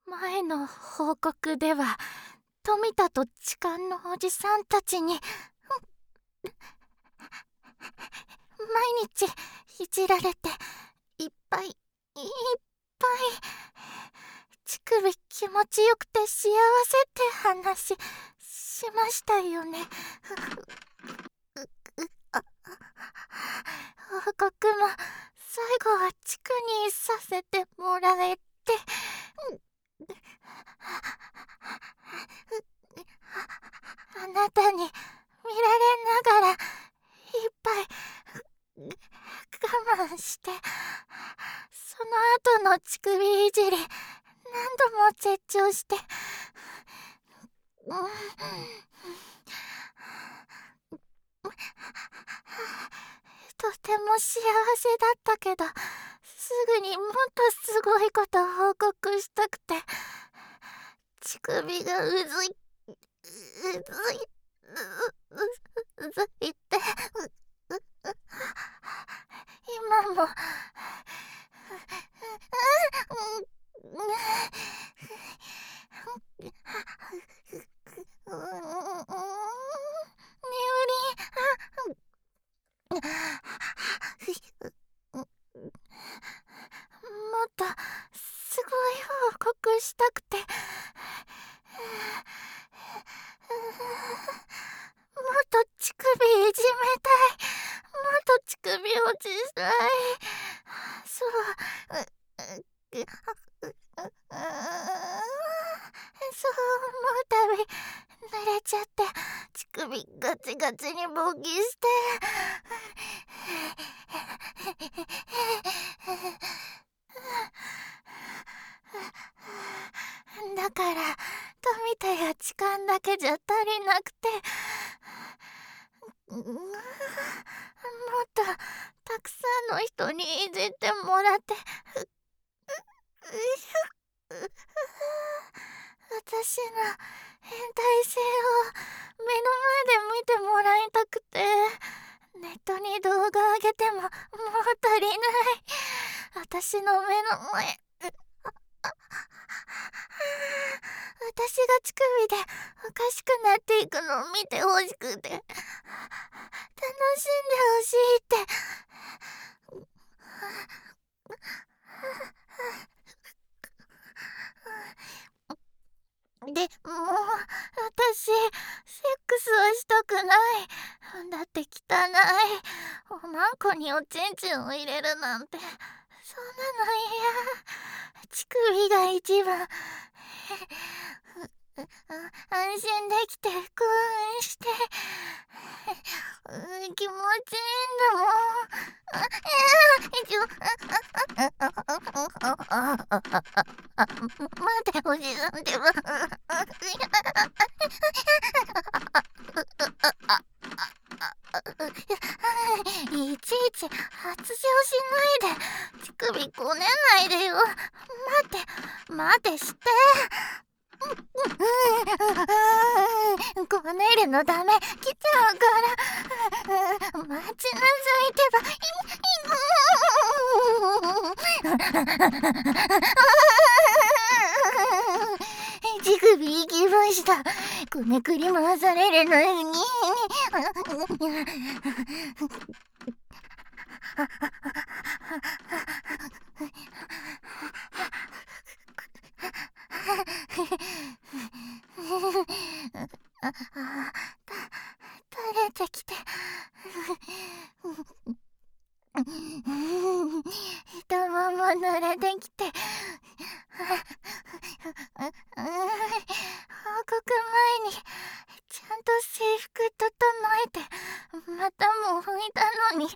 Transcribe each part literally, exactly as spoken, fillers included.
前の報告では富田と痴漢のおじさんたちに毎日いじられていっぱいいっぱい乳首気持ちよくて幸せって話しましたよね。報告も最後はチクにさせてもらえて、あなたに見られながらいっぱい我慢して、その後の乳首いじり何度も絶頂して、うん、とても幸せだったけど、すぐにもっとすごいことを報告したくて、乳首がうずいうずいうずいて、今ももっとすごい報告したくて、もっと乳首いじめたい、もっと乳首落ちしたい、そうそう思うたび濡れちゃって、乳首ガチガチに勃起して、だから富田や痴漢だけじゃ足りなくて、もっとたくさんの人にいじってもらって、私の変態性を目の前で見てもらいたくて、ネットに動画上げてももう足りない。私の目の前、私が乳首でおかしくなっていくのを見てほしくて、楽しんでほしいって。でも私セックスはしたくない。だって汚い。おまんこにおちんちんを入れるなんて、そんなの嫌。乳首が一番安心できて興奮して気持ちいいんだもん。待て、おじさんってば。いちいち発情しないで、乳首こねないでよ。待って待てして。こねるのダメ、来ちゃうから。待ちなさいってば。乳首行きました。こねくり回されるのに。ああ、た垂れてきて太もも濡れてきて、報告前にちゃんと制服整えてまたも拭いたのに、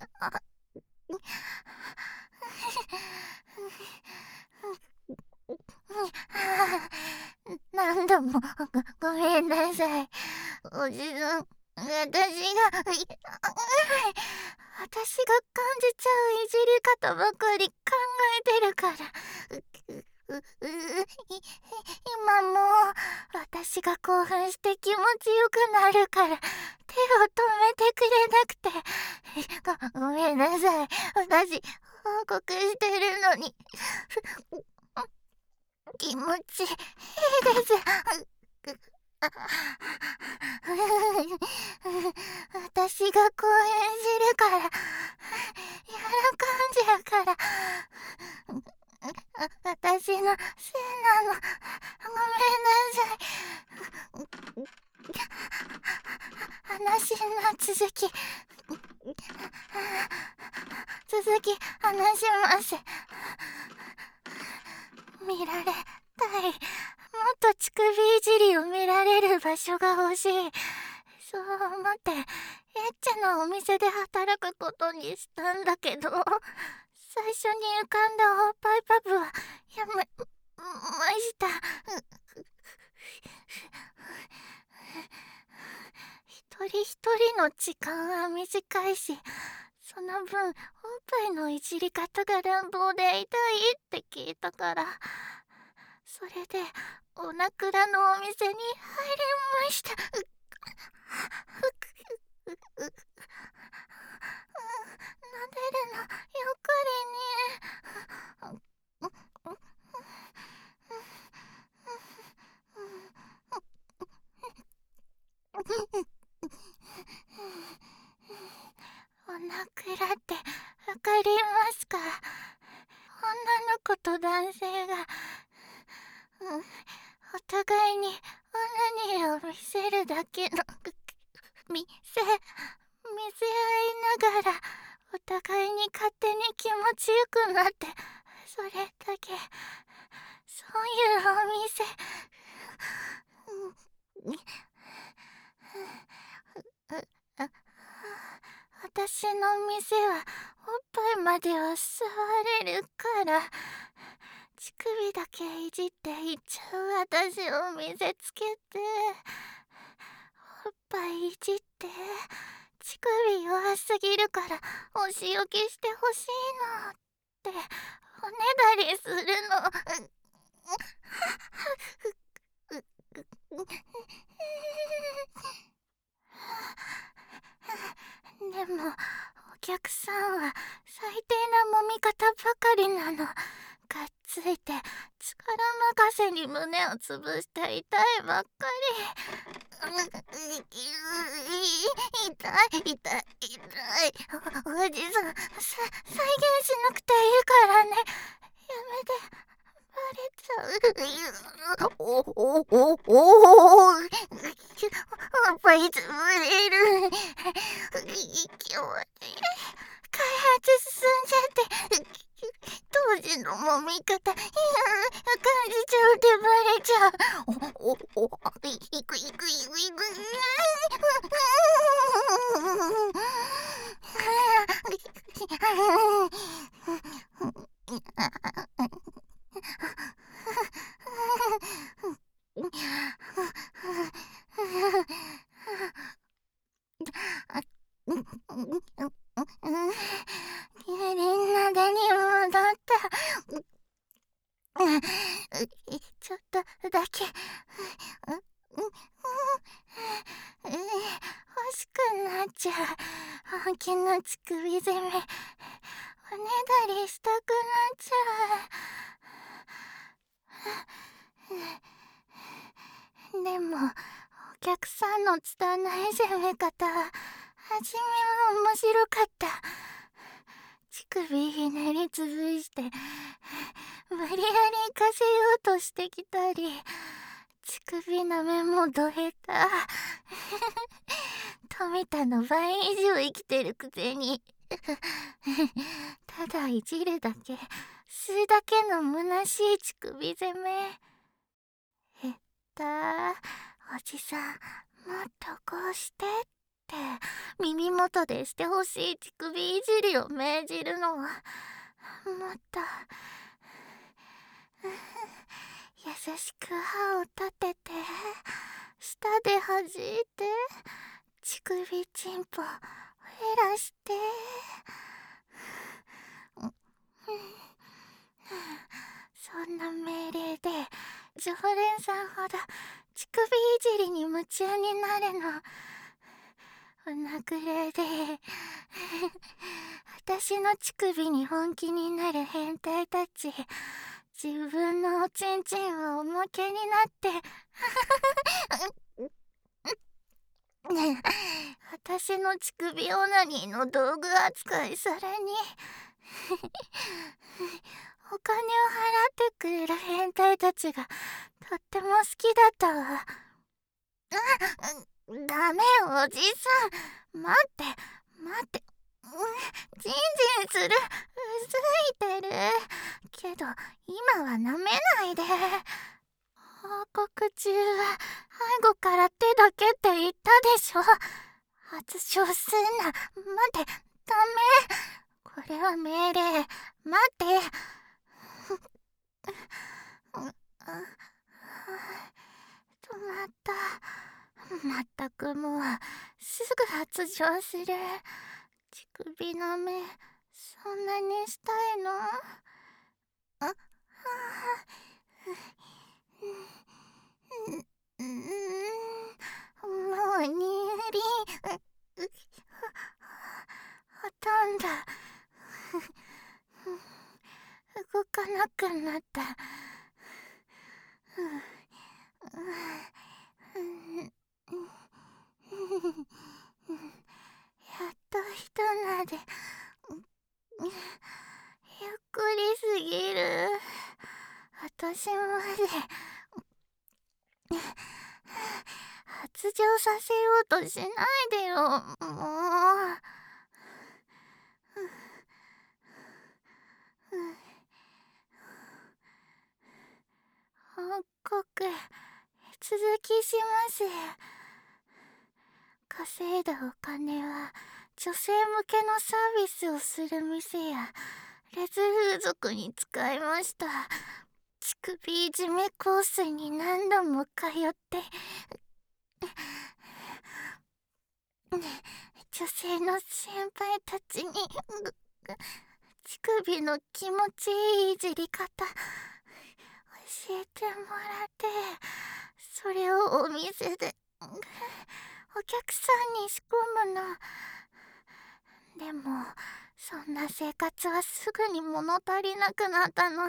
何度も ご, ごめんなさい、おじさん。私が私が感じちゃういじり方ばかり考えてるから。うう今も私が興奮して気持ちよくなるから手を止めてくれなくてご、ごめんなさい。私報告してるのに気持ちいいです。私がこう演じるから喜んじゃうから、あ私のせいなの。ごめんなさい。話の続き続き話します。見られたい。もっと乳首いじりを見られる場所が欲しい。そう思ってエッチなお店で働くことにしたんだけど、最初に浮かんだおっぱいパブはやめました。一人一人の時間は短いし、その分おっぱいのいじり方が乱暴で痛いって聞いたから、それでおなくらのお店に入りました。撫でるのよっくりね。おなくらってわかりますか？女の子と男性が、うん、お互いにオナニーを見せるだけの見せ見せ合いながらお互いに勝手に気持ちよくなって、それだけ。そういうお店、うん、私の店はおっぱいまでは触れるから、乳首だけいじっていっちゃう私を見せつけて、おっぱいいじって、乳首弱すぎるからお仕置きしてほしいのっておねだりするの。でもお客さんは最低な揉み方ばかりなの。がっついて力任せに胸を潰して痛いばっかり。痛い痛い痛い。おじさん、さ再現しなくていいからね。やめて。バレちゃう。おおおおお。おっぱいつぶれる。気持ちいい。開発進んじゃって、当時の揉み方、いや感じちゃうってバレちゃう。おおお、いくいくいくいくいく。みんなでに戻った。ちょっとだけ欲しくなっちゃう。本気の乳首攻め、おねだりしたくなっちゃう。でもお客さんの拙い攻め方は初めは面白かった。乳首ひねりつぶして無理やり行かせようとしてきたり、乳首なめもど下手。富田の倍以上生きてるくせにただいじるだけ、吸うだけの虚しい乳首攻め。へったおじさん、もっとこうしてって耳元でしてほしい乳首いじりを命じるのは、もっと優しく歯を立てて、舌で弾いて、乳首チンポ減らして、そんな命令で常連さんほど乳首いじりに夢中になるの。おなぐれで私の乳首に本気になる変態たち、 自分のおちんちんはおまけになってねえ、私の乳首オナニーの道具扱いされにお金を払ってくれる変態たちがとっても好きだったわ。うん、ダメおじさん、待って待って、うん、ジンジンする、うずいてるけど今は舐めないで。報告中は背後から手だけって言ったでしょ。発症すんな。待って、ダメ。これは命令。待って。止まった。まったくもうすぐ発情する。乳首舐めそんなにしたいの？あはうん、もうにゅりほとんど動かなくなった。やっとひとなで。ゆっくりすぎる。私まで発情させようとしないでよ、もう。報告続きします。稼いだお金は女性向けのサービスをする店やレズ風俗に使いました。乳首いじめコースに何度も通って女性の先輩たちに乳首の気持ちいいいじり方教えてもらって、それをお店でお客さんに仕込むの。でもそんな生活はすぐに物足りなくなったの。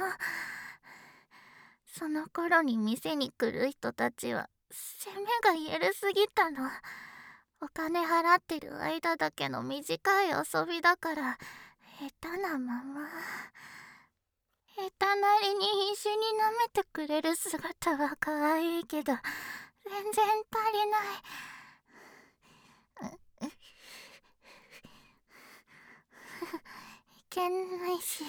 その頃に店に来る人たちは攻めが緩すぎたの。お金払ってる間だけの短い遊びだから下手なまま。下手なりに必死に舐めてくれる姿は可愛いけど全然足りない。いけないし、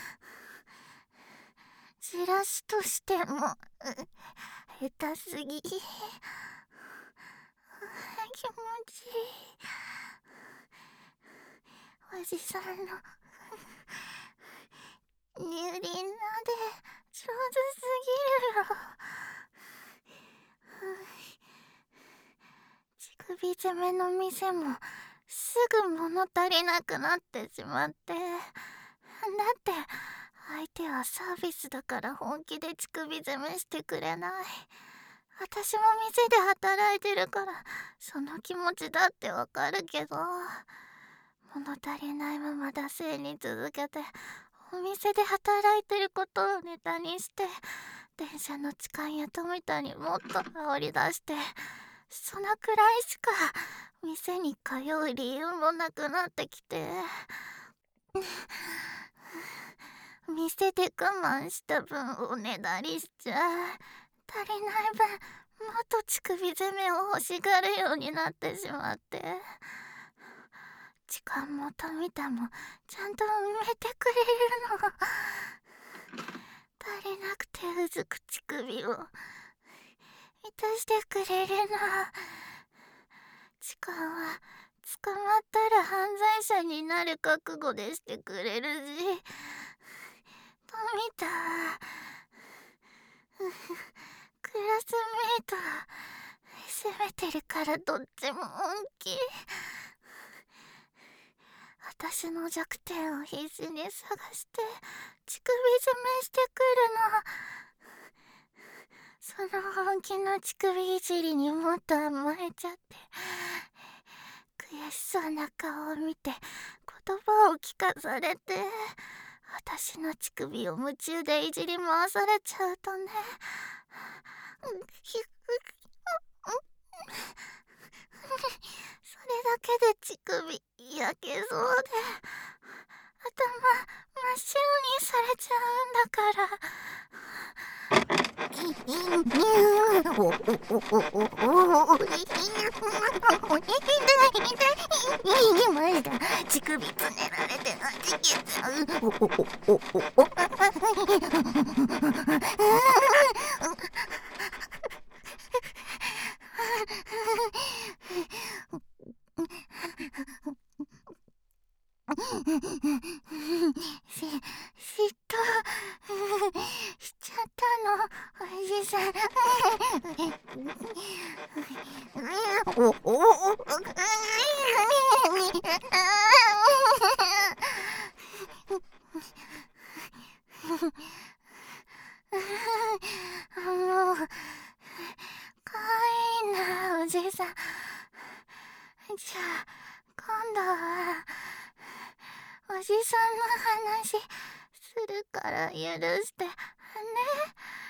じらしとしても下手すぎ。気持ちいい。おじさんの乳輪なで上手すぎるよ。乳首攻めの店もすぐ物足りなくなってしまって。だって相手はサービスだから本気で乳首攻めしてくれない。私も店で働いてるからその気持ちだってわかるけど、物足りないまま惰性に続けてお店で働いてることをネタにして電車の痴漢や富田にもっと煽り出して、そのくらいしか店に通う理由もなくなってきて店で我慢した分をねだりしちゃ足りない分もっと乳首攻めを欲しがるようになってしまって、痴漢も富田もちゃんと埋めてくれるの。足りなくてうずく乳首を満たしてくれるの。痴漢は捕まったら犯罪者になる覚悟でしてくれるし、富田はクラスメイトは責めてるからどっちも本気。私の弱点を必死に探して乳首攻めしてくるの。その本気の乳首いじりにもっと甘えちゃって、悔しそうな顔を見て言葉を聞かされて私の乳首を夢中でいじり回されちゃうとね。それだけで乳首焼けそうで、頭真っ白にされちゃうんだから。乳首つねられてはじけちゃし、嫉妬しちゃったの、おじさん。おおおもう、かわいいな、おじさん。じゃあ、今度は、おじさんの話するから許してね。